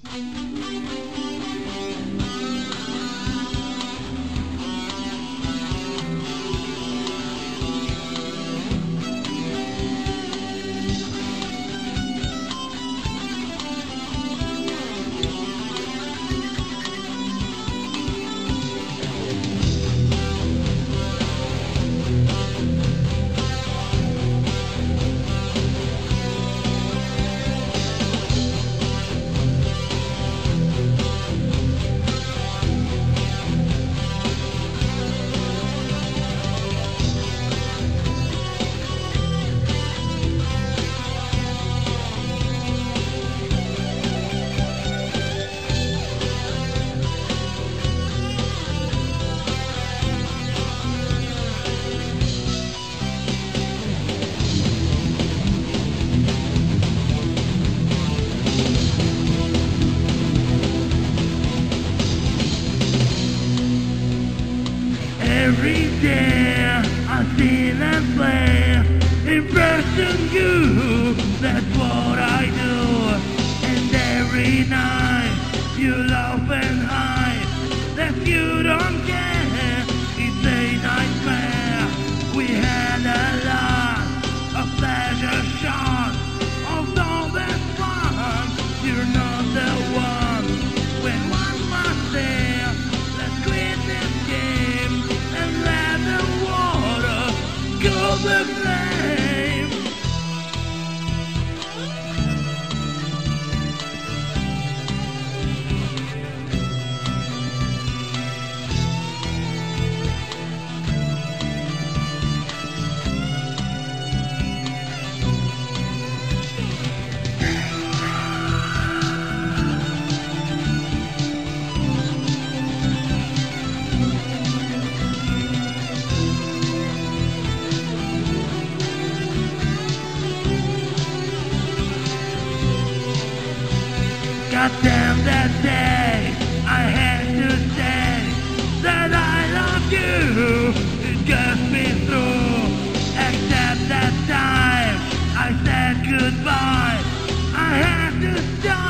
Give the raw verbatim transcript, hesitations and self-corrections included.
Every day I feel and play, impressing you, that's what I do. And every night you laugh and hide, that you don't care, it's a nightmare. We had a lot of pleasure shots, of all that fun, you're not the one. When one must say, let's quit this game and let the water go the flame. Goddamn that day, I had to say that I love you. It gets me through. Except that time I said goodbye, I had to stop.